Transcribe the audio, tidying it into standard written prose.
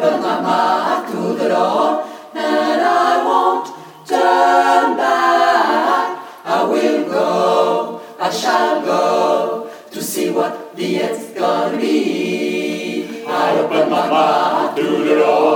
open my mouth to the Lord, and I won't turn back. I will go, I shall go, to see what the end's gonna be. I open my mouth to the Lord.